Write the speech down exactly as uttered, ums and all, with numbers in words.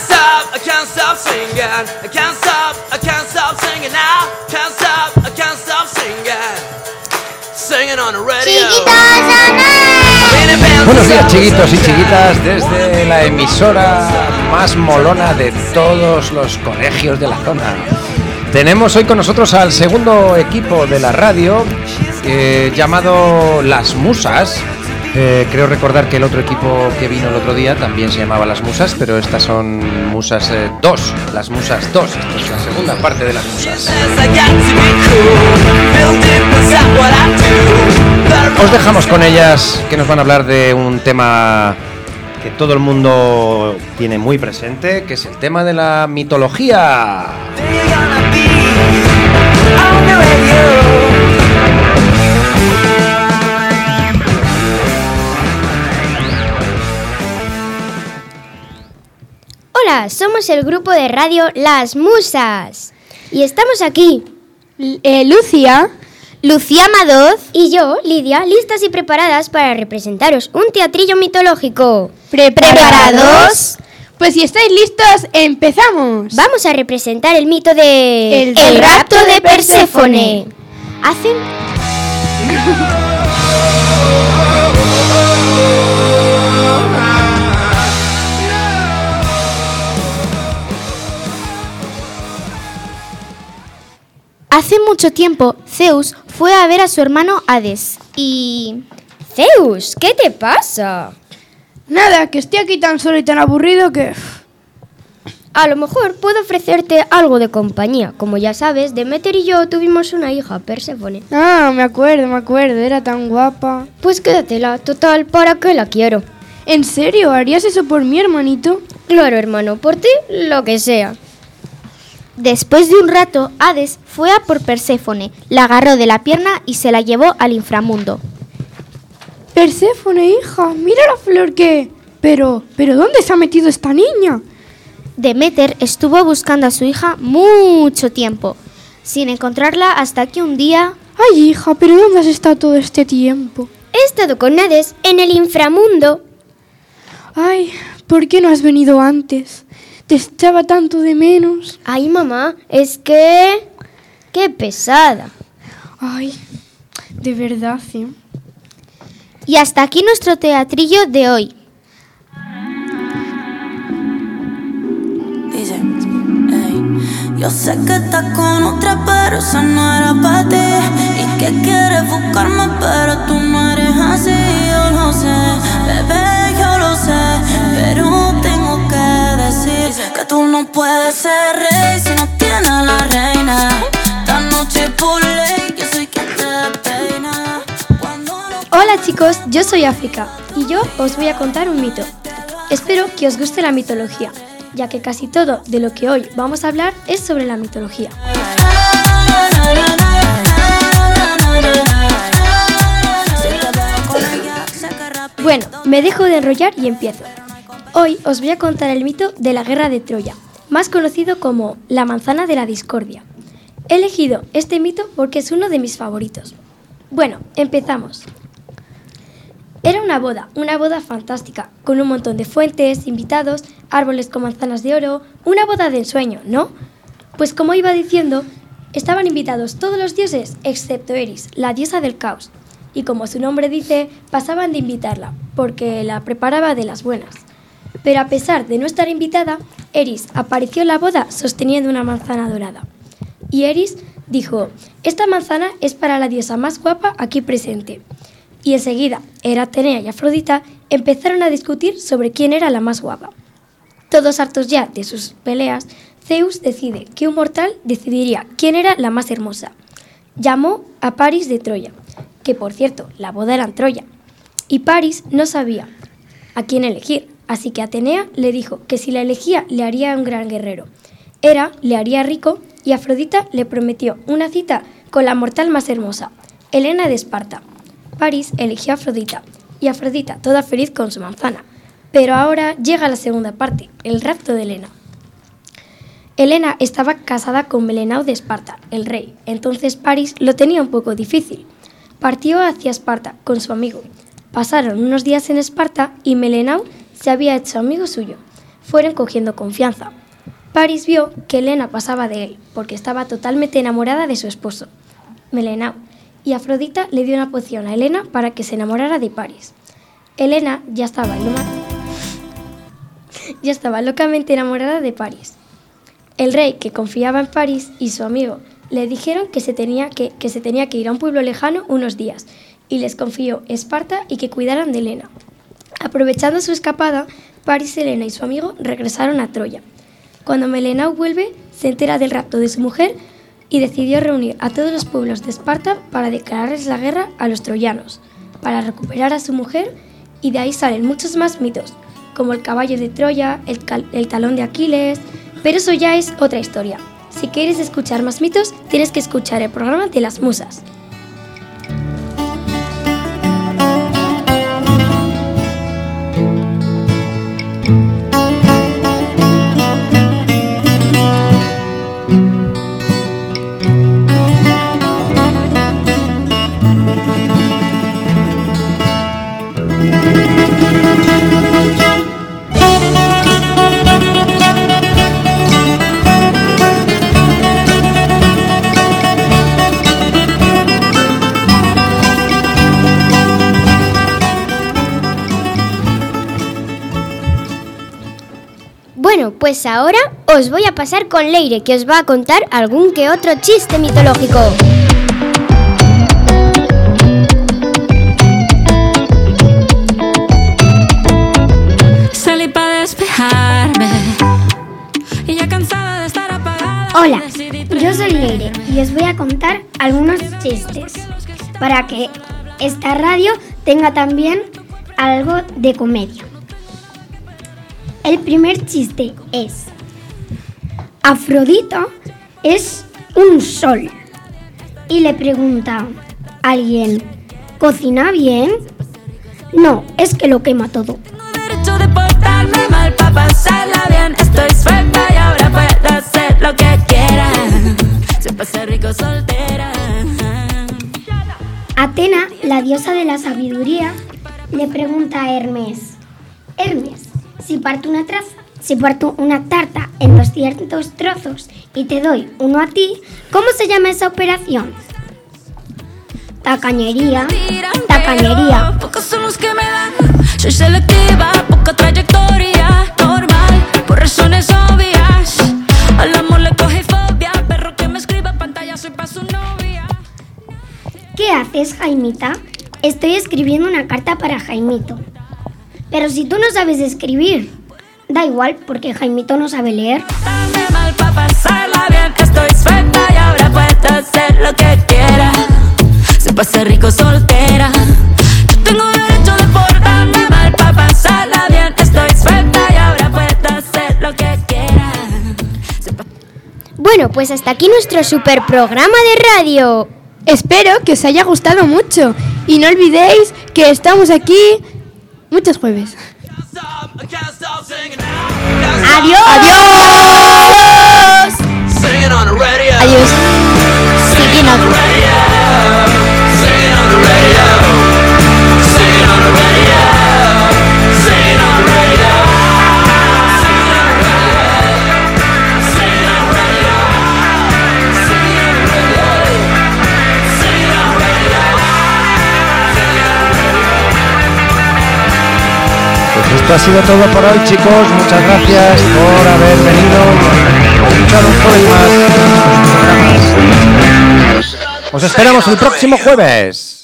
stop, I can't stop singing. I can't stop, I can't stop singing now. Can't stop, I can't stop singing. Singing on the radio. Buenos días, chiquitos y chiquitas, desde la emisora más molona de todos los colegios de la zona. Tenemos hoy con nosotros al segundo equipo de la radio, eh, llamado Las Musas. Eh, creo recordar que el otro equipo que vino el otro día también se llamaba Las Musas, pero estas son Musas dos, eh, Las Musas dos. Esta es la segunda parte de Las Musas. Os dejamos con ellas, que nos van a hablar de un tema que todo el mundo tiene muy presente, que es el tema de la mitología. Hola, somos el grupo de radio Las Musas y estamos aquí eh, Lucia, Lucía Madoz y yo, Lidia, listas y preparadas para representaros un teatrillo mitológico. ¿Preparados? Pues si estáis listos, empezamos. Vamos a representar el mito de... El, el rapto de Perséfone. Hacen... Hace mucho tiempo, Zeus fue a ver a su hermano Hades y... Zeus, ¿qué te pasa? Nada, que estoy aquí tan solo y tan aburrido que... A lo mejor puedo ofrecerte algo de compañía. Como ya sabes, Demeter y yo tuvimos una hija, Perséfone. Ah, me acuerdo, me acuerdo, era tan guapa. Pues quédatela, total, ¿para qué la quiero? ¿En serio? ¿Harías eso por mi hermanito? Claro, hermano, por ti, lo que sea. Después de un rato, Hades fue a por Perséfone, la agarró de la pierna y se la llevó al inframundo. Perséfone, hija, mira la flor que... Pero, pero ¿dónde se ha metido esta niña? Demeter estuvo buscando a su hija mucho tiempo, sin encontrarla hasta que un día... Ay, hija, ¿pero dónde has estado todo este tiempo? He estado con Hades en el inframundo. Ay, ¿por qué no has venido antes? Te echaba tanto de menos. Ay, mamá, es que... ¡Qué pesada! Ay, de verdad, sí. Y hasta aquí nuestro teatrillo de hoy. Dice, hey, yo sé que estás con otra, pero esa no era para ti. Y que quieres buscarme, pero tú no eres así. Yo lo sé, bebé, yo lo sé, pero tengo que decir que tú no puedes ser rey si no tienes a la reina. Esta noche por ley, yo soy quien te peina. Hola chicos, yo soy África y yo os voy a contar un mito. Espero que os guste la mitología, ya que casi todo de lo que hoy vamos a hablar es sobre la mitología. Bueno, me dejo de enrollar y empiezo. Hoy os voy a contar el mito de la guerra de Troya, más conocido como la manzana de la discordia. He elegido este mito porque es uno de mis favoritos. Bueno, empezamos. Era una boda, una boda fantástica, con un montón de fuentes, invitados, árboles con manzanas de oro, una boda de ensueño, ¿no? Pues como iba diciendo, estaban invitados todos los dioses excepto Eris, la diosa del caos. Y como su nombre dice, pasaban de invitarla, porque la preparaba de las buenas. Pero a pesar de no estar invitada, Eris apareció en la boda sosteniendo una manzana dorada. Y Eris dijo, esta manzana es para la diosa más guapa aquí presente. Y enseguida, Hera, Atenea y Afrodita empezaron a discutir sobre quién era la más guapa. Todos hartos ya de sus peleas, Zeus decide que un mortal decidiría quién era la más hermosa. Llamó a Paris de Troya, que por cierto, la boda era en Troya. Y Paris no sabía a quién elegir, así que Atenea le dijo que si la elegía le haría un gran guerrero. Hera le haría rico y Afrodita le prometió una cita con la mortal más hermosa, Helena de Esparta. Paris eligió a Afrodita y Afrodita toda feliz con su manzana. Pero ahora llega la segunda parte, el rapto de Helena. Helena estaba casada con Melenao de Esparta, el rey, entonces Paris lo tenía un poco difícil. Partió hacia Esparta con su amigo. Pasaron unos días en Esparta y Melenao se había hecho amigo suyo. fueron cogiendo confianza. Paris vio que Helena pasaba de él, porque estaba totalmente enamorada de su esposo, Melenao, y Afrodita le dio una poción a Helena para que se enamorara de Paris. Helena ya estaba, loma... ya estaba locamente enamorada de Paris. El rey, que confiaba en Paris, y su amigo le dijeron que se tenía que, que se tenía que ir a un pueblo lejano unos días, y les confió Esparta y que cuidaran de Helena. Aprovechando su escapada, Paris, Helena y su amigo regresaron a Troya. Cuando Melenao vuelve, se entera del rapto de su mujer y decidió reunir a todos los pueblos de Esparta para declararles la guerra a los troyanos, para recuperar a su mujer, y de ahí salen muchos más mitos, como el caballo de Troya, el, cal- el talón de Aquiles, pero eso ya es otra historia. Si quieres escuchar más mitos, tienes que escuchar el programa de las musas. Bueno, pues ahora os voy a pasar con Leire, que os va a contar algún que otro chiste mitológico. Salí para despejarme y ya cansada de estar apagada. Hola, yo soy Leire y os voy a contar algunos chistes para que esta radio tenga también algo de comedia. El primer chiste es: Afrodita es un sol. Y le pregunta a alguien: ¿cocina bien? No, es que lo quema todo. Tengo derecho de portarme mal para pasarla bien. Estoy suelta y ahora puedo hacer lo que quiera. Siempre ser rico soltera. Atena, la diosa de la sabiduría, le pregunta a Hermes: Hermes, si parto una traza, si parto una tarta en doscientos trozos y te doy uno a ti, ¿cómo se llama esa operación? Tacañería, tacañería. Pocos son los que me dan. Soy selectiva, poca trayectoria. Normal, por razones obvias. Al amor le coge fobia. Perro que me escriba pantalla, soy pa' su novia. ¿Qué haces, Jaimita? Estoy escribiendo una carta para Jaimito. Pero si tú no sabes escribir, da igual, porque Jaimito no sabe leer. Dame mal pa' pasarla bien. Estoy suelta y ahora puedo hacer lo que quiera. Se pasa rico soltera. Yo tengo derecho de portarme mal pa' pasarla bien. Estoy suelta y ahora puedo hacer lo que quiera. Se pa- Bueno, pues hasta aquí nuestro super programa de radio. Espero que os haya gustado mucho y no olvidéis que estamos aquí muchos jueves. ¡Adiós! ¡Adiós! Singing on the radio. Adiós. Singing on the radio. Singing on the radio. Singing on the radio. Singing on the radio. Singing on the radio. Singing on the radio. Singing on the radio. Singing on the radio. Pues esto ha sido todo por hoy, chicos. Muchas gracias por haber venido y escuchar un jueves más. Os esperamos el próximo jueves.